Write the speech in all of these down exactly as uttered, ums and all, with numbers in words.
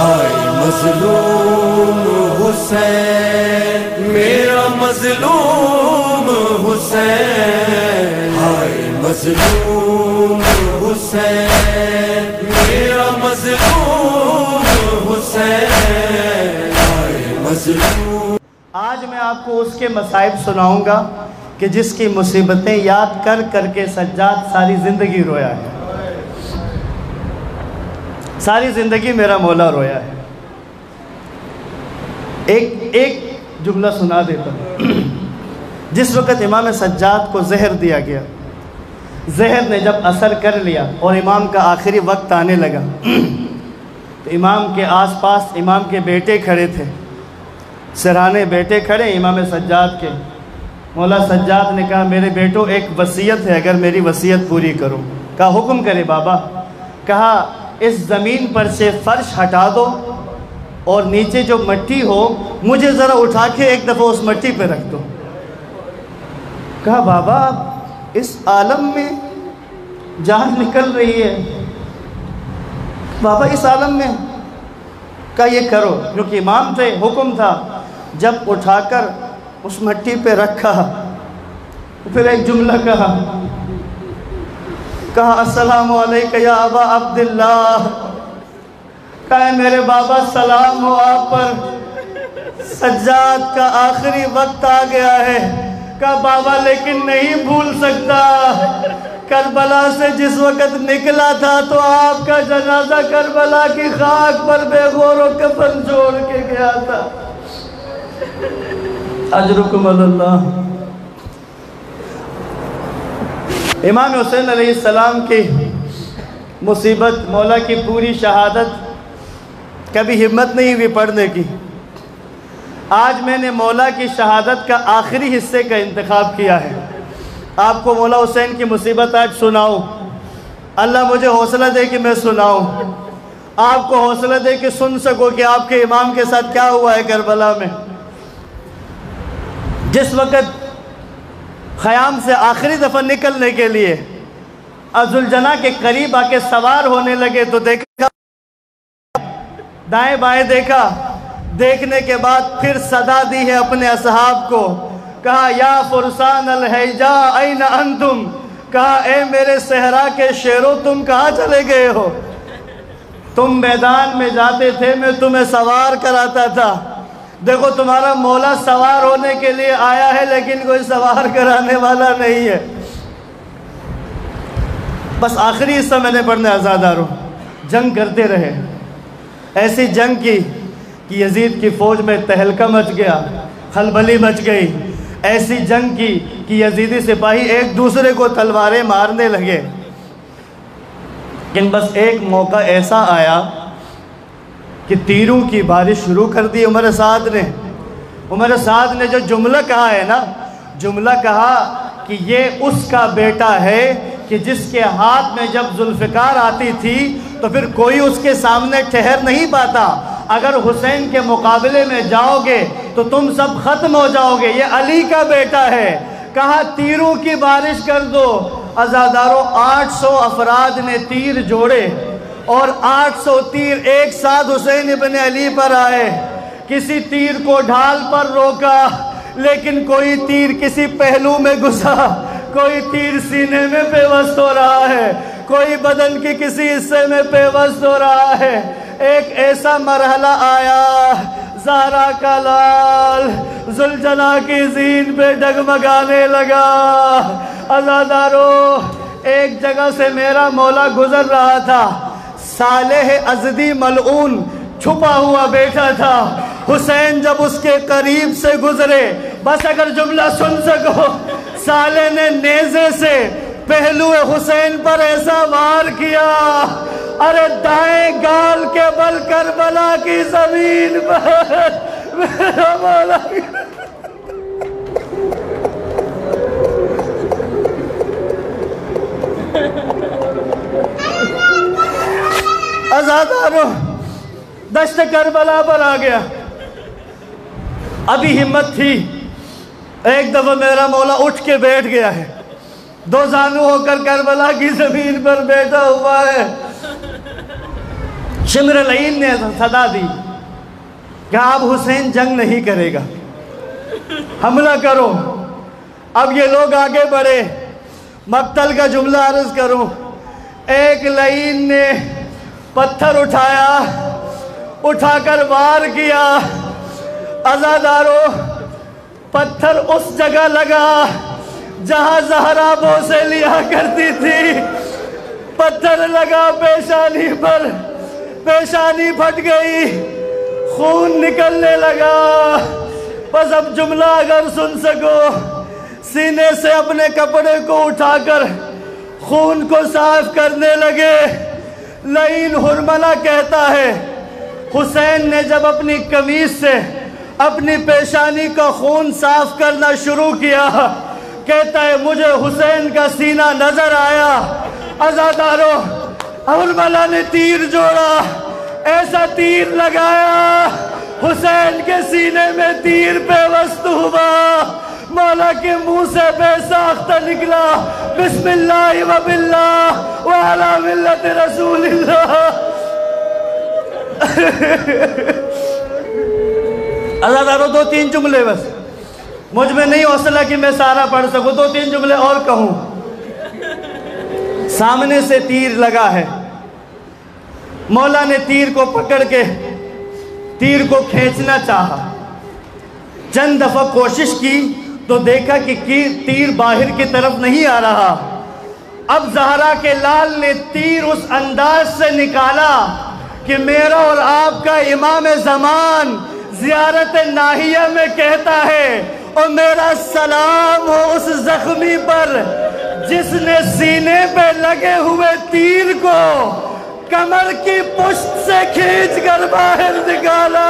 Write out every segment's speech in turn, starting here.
ہائے مظلوم حسین میرا مظلوم حسین، ہائے مظلوم حسین میرا مظلوم حسین، ہائے مظلوم۔ آج میں آپ کو اس کے مصائب سناؤں گا کہ جس کی مصیبتیں یاد کر کر کے سجاد ساری زندگی رویا ہے، ساری زندگی میرا مولا رویا ہے۔ ایک ایک جملہ سنا دیتا ہوں۔ جس وقت امام سجاد کو زہر دیا گیا، زہر نے جب اثر کر لیا اور امام کا آخری وقت آنے لگا تو امام کے آس پاس امام کے بیٹے کھڑے تھے، سرانے بیٹے کھڑے امام سجاد کے۔ مولا سجاد نے کہا میرے بیٹوں ایک وصیت ہے، اگر میری وصیت پوری کرو۔ کہا حکم کرے بابا۔ کہا اس زمین پر سے فرش ہٹا دو اور نیچے جو مٹی ہو مجھے ذرا اٹھا کے ایک دفعہ اس مٹی پہ رکھ دو۔ کہا بابا اس عالم میں جان نکل رہی ہے، بابا اس عالم میں۔ کہا یہ کرو، کیونکہ امام تھے، حکم تھا۔ جب اٹھا کر اس مٹی پہ رکھا پھر ایک جملہ کہا، کہا السلام علیکہ یا ابا عبداللہ۔ کہا میرے بابا سلام ہو آپ پر، سجاد کا آخری وقت آ گیا ہے۔ کہا بابا لیکن نہیں بھول سکتا، کربلا سے جس وقت نکلا تھا تو آپ کا جنازہ کربلا کی خاک پر بے غور و کفن چھوڑ کے گیا تھا۔ اجرکم اللہ۔ امام حسین علیہ السلام کی مصیبت، مولا کی پوری شہادت، کبھی ہمت نہیں ہوئی پڑھنے کی۔ آج میں نے مولا کی شہادت کا آخری حصے کا انتخاب کیا ہے، آپ کو مولا حسین کی مصیبت آج سناؤں۔ اللہ مجھے حوصلہ دے کہ میں سناؤں، آپ کو حوصلہ دے کہ سن سکو کہ آپ کے امام کے ساتھ کیا ہوا ہے کربلا میں۔ جس وقت خیام سے آخری دفعہ نکلنے کے لیے ذوالجناح کے قریب آ کے سوار ہونے لگے تو دیکھا، دائیں بائیں دیکھا، دیکھنے کے بعد پھر صدا دی ہے اپنے اصحاب کو۔ کہا یا فرسان الحیجا این انتم، کہا اے میرے صحرا کے شیرو تم کہاں چلے گئے ہو؟ تم میدان میں جاتے تھے، میں تمہیں سوار کراتا تھا، دیکھو تمہارا مولا سوار ہونے کے لیے آیا ہے لیکن کوئی سوار کرانے والا نہیں ہے۔ بس آخری حصہ میں نے پڑھنے آزاداروں۔ جنگ کرتے رہے، ایسی جنگ کی کہ یزید کی فوج میں تہلکہ مچ گیا، خلبلی مچ گئی۔ ایسی جنگ کی کہ یزیدی سپاہی ایک دوسرے کو تلواریں مارنے لگے۔ لیکن بس ایک موقع ایسا آیا کہ تیروں کی بارش شروع کر دی عمر سعد نے۔ عمر سعد نے جو جملہ کہا ہے نا، جملہ کہا کہ یہ اس کا بیٹا ہے کہ جس کے ہاتھ میں جب ذوالفقار آتی تھی تو پھر کوئی اس کے سامنے ٹھہر نہیں پاتا۔ اگر حسین کے مقابلے میں جاؤ گے تو تم سب ختم ہو جاؤ گے، یہ علی کا بیٹا ہے۔ کہا تیروں کی بارش کر دو۔ عزاداروں آٹھ سو افراد نے تیر جوڑے اور آٹھ سو تیر ایک ساتھ حسین ابن علی پر آئے۔ کسی تیر کو ڈھال پر روکا لیکن کوئی تیر کسی پہلو میں گھسا، کوئی تیر سینے میں پیوست ہو رہا ہے، کوئی بدن کی کسی حصے میں پیوست ہو رہا ہے۔ ایک ایسا مرحلہ آیا، زہرا کا لال ذوالجناح کی زین پہ ڈگمگانے لگا۔ عزاداروں ایک جگہ سے میرا مولا گزر رہا تھا، صالح ازدی ملعون چھپا ہوا بیٹھا تھا۔ حسین جب اس کے قریب سے گزرے، بس اگر جملہ سن سکو، صالح نے نیزے سے پہلو حسین پر ایسا وار کیا، ارے دائیں گال کے بل کربلا کی زمین پر میرا مولا۔ عزاداروں دشت کربلا پر آ گیا، ابھی ہمت تھی، ایک دفعہ میرا مولا اٹھ کے بیٹھ گیا ہے، دو زانو ہو کر کربلا کی زمین پر بیٹھا ہوا ہے۔ شمر لعین نے صدا دی کہ اب حسین جنگ نہیں کرے گا، حملہ کرو۔ اب یہ لوگ آگے بڑھے، مقتل کا جملہ عرض کروں، ایک لعین نے پتھر اٹھایا، اٹھا کر وار کیا، عزادارو پتھر اس جگہ لگا جہاں زہرا بوسے لیا کرتی تھی، پتھر لگا پیشانی پر، پیشانی پھٹ گئی، خون نکلنے لگا۔ بس اب جملہ اگر سن سکو، سینے سے اپنے کپڑے کو اٹھا کر خون کو صاف کرنے لگے۔ لعین حرملہ کہتا ہے حسین نے جب اپنی قمیص سے اپنی پیشانی کا خون صاف کرنا شروع کیا، کہتا ہے مجھے حسین کا سینہ نظر آیا۔ عزادارو حرملہ نے تیر جوڑا، ایسا تیر لگایا حسین کے سینے میں تیر پیوست ہوا، مولا کے منہ سے بے ساختہ نکلا، بسم اللہ و باللہ وعلا ملت رسول اللہ۔ عزادارو دو تین جملے بس، مجھ میں نہیں حوصلہ کہ میں سارا پڑھ سکوں، دو تین جملے اور کہوں۔ سامنے سے تیر لگا ہے، مولا نے تیر کو پکڑ کے تیر کو کھینچنا چاہا، چند دفعہ کوشش کی تو دیکھا کہ تیر باہر کی طرف نہیں آ رہا۔ اب زہرا کے لال نے تیر اس انداز سے نکالا کہ میرا اور آپ کا امام زمان زیارت ناہیہ میں کہتا ہے، اور میرا سلام ہو اس زخمی پر جس نے سینے پہ لگے ہوئے تیر کو کمر کی پشت سے کھینچ کر باہر نکالا۔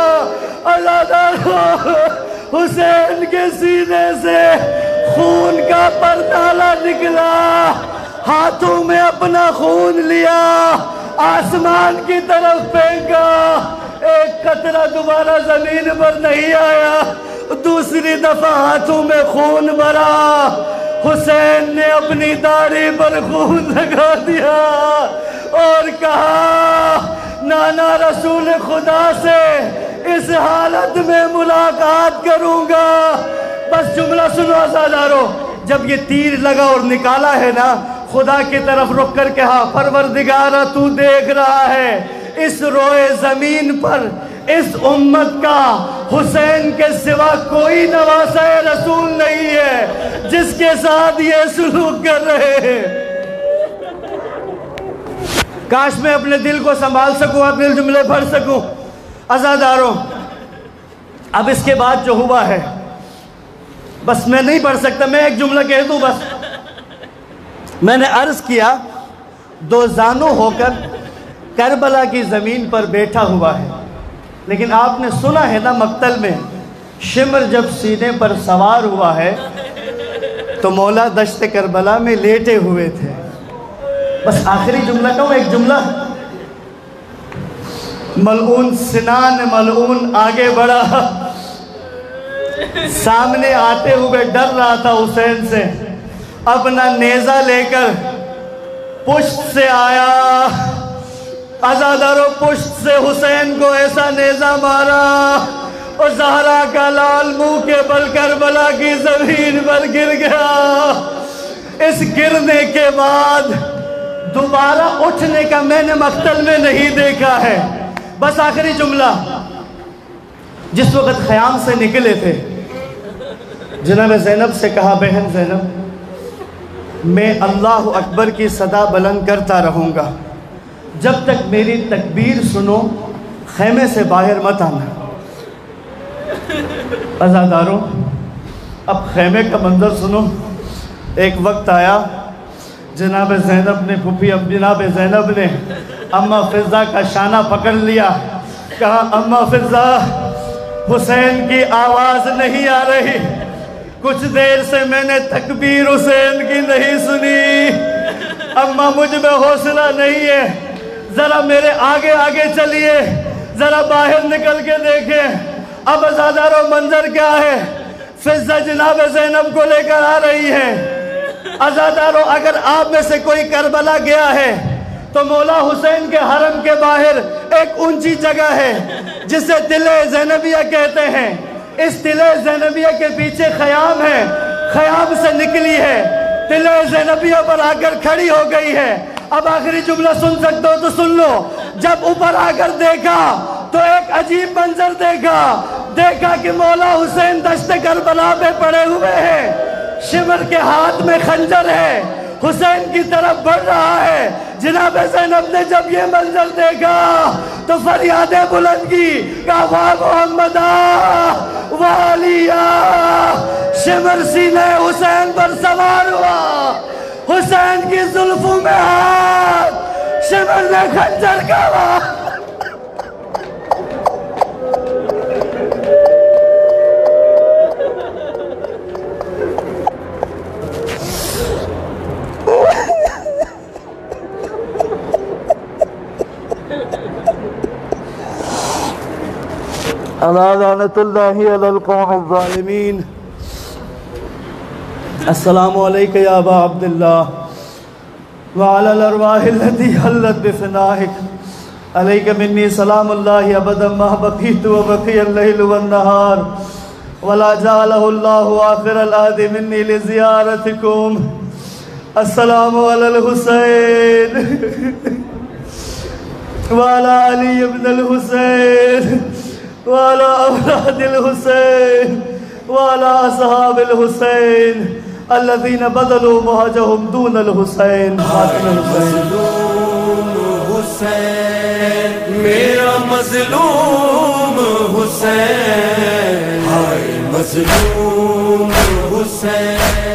عزادارو حسین کے سینے سے خون کا پرتالا نکلا، ہاتھوں میں اپنا خون لیا، آسمان کی طرف پھینکا، ایک قطرہ دوبارہ زمین پر نہیں آیا، دوسری دفعہ ہاتھوں میں خون بھرا، حسین نے اپنی داڑھی پر خون لگا دیا اور کہا نانا رسول خدا سے اس حالت میں ملاقات کروں گا۔ بس جملہ سنو عزادارو، جب یہ تیر لگا اور نکالا ہے نا، خدا کی طرف رک کر کہا پروردگارہ تو دیکھ رہا ہے اس روئے زمین پر اس امت کا حسین کے سوا کوئی نواسہ رسول نہیں ہے جس کے ساتھ یہ سلوک کر رہے ہیں۔ کاش میں اپنے دل کو سنبھال سکوں، اپنے جملے پڑھ سکوں۔ عزادارو اب اس کے بعد جو ہوا ہے بس میں نہیں پڑھ سکتا، میں ایک جملہ کہہ دوں بس۔ میں نے عرض کیا دو زانو ہو کر کربلا کی زمین پر بیٹھا ہوا ہے، لیکن آپ نے سنا ہے نا مقتل میں شمر جب سینے پر سوار ہوا ہے تو مولا دشت کربلا میں لیٹے ہوئے تھے۔ بس آخری جملہ کہوں، ایک جملہ۔ ملعون سنان ملعون آگے بڑھا، سامنے آتے ہوئے ڈر رہا تھا حسین سے، اپنا نیزہ لے کر پشت سے آیا۔ عزادارو پشت سے حسین کو ایسا نیزہ مارا اور زہرا کا لال منہ کے بل کربلا کی زمین پر گر گیا۔ اس گرنے کے بعد دوبارہ اٹھنے کا میں نے مقتل میں نہیں دیکھا ہے۔ بس آخری جملہ، جس وقت خیام سے نکلے تھے جناب زینب سے کہا بہن زینب میں اللہ اکبر کی صدا بلند کرتا رہوں گا جب تک میری تکبیر سنو، خیمے سے باہر مت آنا۔ عزاداروں اب خیمے کا منظر سنو۔ ایک وقت آیا جناب زینب نے پھوپھی اب جناب زینب نے اماں فضہ کا شانہ پکڑ لیا، کہا اماں فضہ حسین کی آواز نہیں آ رہی، کچھ دیر سے میں نے تکبیر حسین کی نہیں سنی، اماں مجھ میں حوصلہ نہیں ہے، ذرا میرے آگے آگے چلیے، ذرا باہر نکل کے دیکھیں۔ اب عزادارو منظر کیا ہے؟ فضہ جناب زینب کو لے کر آ رہی ہے۔ عزادارو اگر آپ میں سے کوئی کربلا گیا ہے تو مولا حسین کے حرم کے باہر ایک اونچی جگہ ہے جسے تلے زینبیہ کہتے ہیں. اس تلے زینبیہ کے پیچھے خیام ہے، خیام سے نکلی ہے، تلے زینبیہ پر آ کر کھڑی ہو گئی ہے. اب آخری جملہ سن سکتے ہو تو سن لو. جب اوپر آ کر دیکھا تو ایک عجیب منظر دیکھا دیکھا کہ مولا حسین دشت کربلا میں پڑے ہوئے ہیں، شمر کے ہاتھ میں خنجر ہے، حسین کی طرف بڑھ رہا ہے. جناب زینب نے جب یہ منظر دیکھا تو فریادیں بلند کی، کہا واہ محمدہ واہ علیہ. شمر سینے حسین پر سوار ہوا، حسین کی زلفوں میں ہاتھ، شمر نے خنجر کہا. اللہ لعنت اللہ علی القوم الظالمین. السلام علیکم یا ابا عبداللہ وعلی الارواح التي حلت بفنائک. علیک منی سلام اللہ ابدا ما بقیت وبقی اللیل والنہار ولا جعلہ اللہ آخر العہد منی لزیارتکم. السلام علی الحسین وعلی علی ابن الحسین وعلى أولاد الحسين وعلى أصحاب الحسين الذين بذلوا مهجهم دون الحسين. مظلوم حسین میرا مظلوم حسین، ہائے مظلوم حسین.